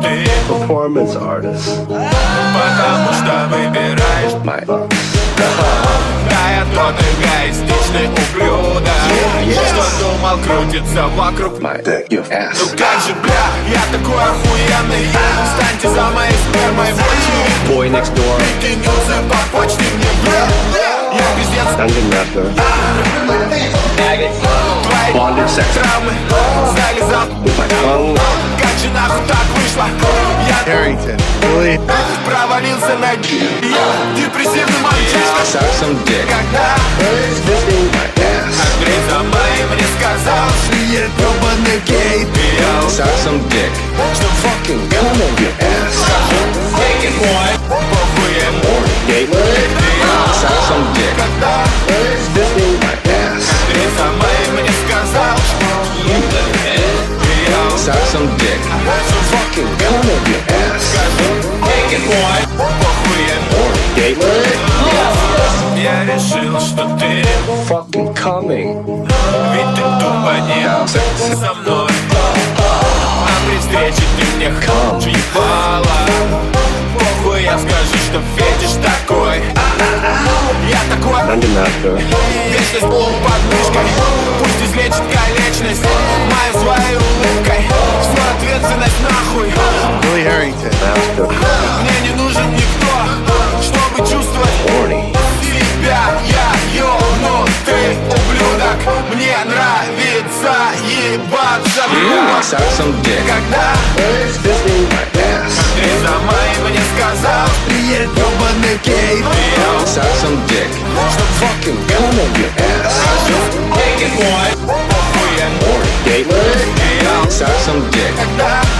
ты performance artist. потому что выбираешь My Да, я тот эгоистичный ублюдок Что думал крутится вокруг my your ass. Ну как же, бля, я такой охуенный Станьте за моей спермой в очередь Boy next door. Прикинется по почте мне, бля Я пиздец Dungeon master. Твои Bonded sex травмы залезал with my tongue. Как же нахуй так вышло Я Harrington, really? провалился на Я депрессивный мальчишка Suck some dick. Когда Visiting my ass. Андрей за моим мне сказал Что я гребаный гей Я Suck some dick. что Fucking come on your ass. Take it, boy Похуй ему Gay. Suck some dick. Когда Visiting my ass. Андрей за моим мне сказал Я Suck some dick. Fucking come on your ass. Take it, boy Похуй ему Gay. Я решил, что ты Fucking coming. Ведь ты тупо не со мной А при встрече ты мне хамчу ебала Похуй, я скажу, что фетиш такой Я такой Dungeon master. Вечность под мышкой Пусть излечит конечность Мою своей улыбкой Всю ответственность нахуй Billy Harrington. Master. Мне не нужен никто Чтобы чувствовать Horny. тебя Я ёбнутый ублюдок Мне нравится ебаться Suck some dick. Когда Visiting my ass. Андрей за моим мне сказал Привет, ёбаный гей Suck some dick. Fucking come on your ass. Take it, boy Похуй ему Gay. Suck some dick. Когда